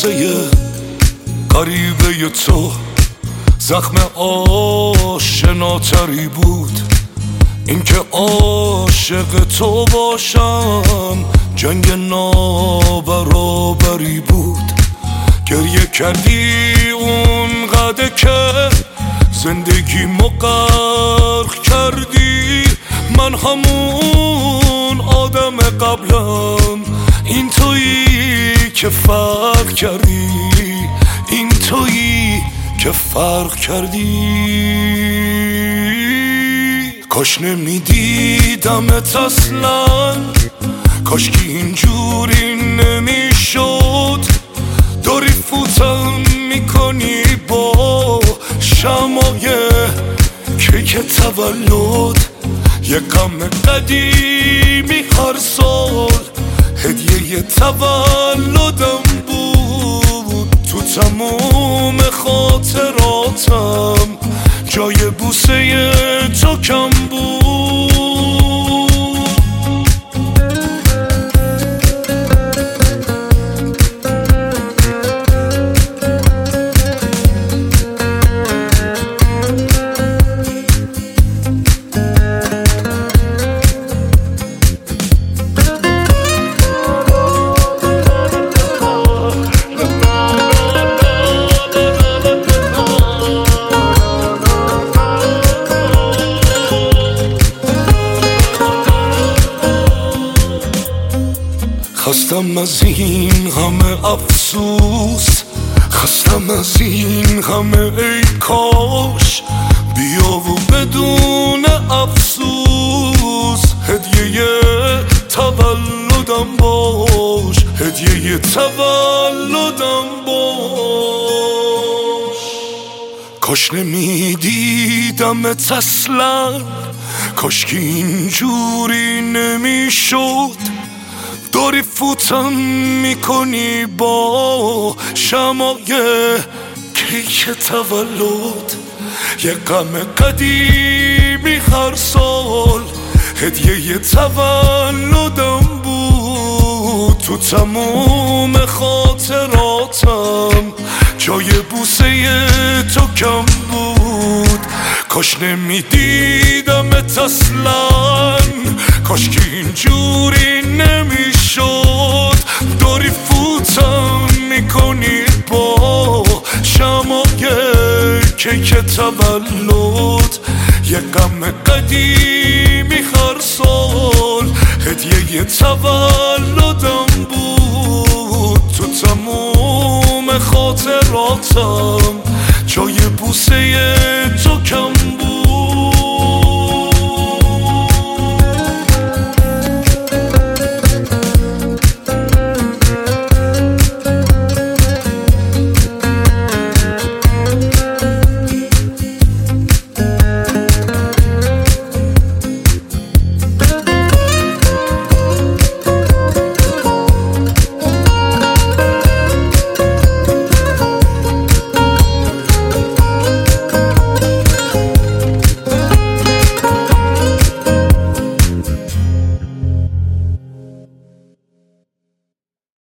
بوسه غریبه تو زخم آشناتری بود. اینکه عاشق تو باشم جنگ نابرابری بود. گریه کردی اونقدر که زندگیمو غرق کردی. من همون آدم قبلم، این تویی که فرق کردی، این تویی که فرق کردی. کاش نمیدیدمت اصلا، کاش که اینجوری نمیشد. داری فوتم میکنی با شمای کیک تولد. یه غم قدیمی هر سال هدیه تولدم بود. تو تموم خاطراتم جای بوسه تو کم بود. خستم از این همه افسوس، خستم از این همه ای کاش. بیا و بدون افسوس هدیه تولدم باش، هدیه تولدم باش. کاش نمیدیدمت اصلا، کاش که اینجوری نمیشد. داری فوتم میکنی با شمای کیک تولد. یه غم قدیمی هر سال هدیه تولدم بود. تو تموم خاطراتم جای بوسه تو کم بود. کاش نمیدیدمت اصلا، کاش که اینجوری نمیشد. داری فوتم میکنی با شمای کیک تولد. یه غم قدیمی هر سال هدیه تولدم بود. تو تموم خاطراتم جای بوسه تو کم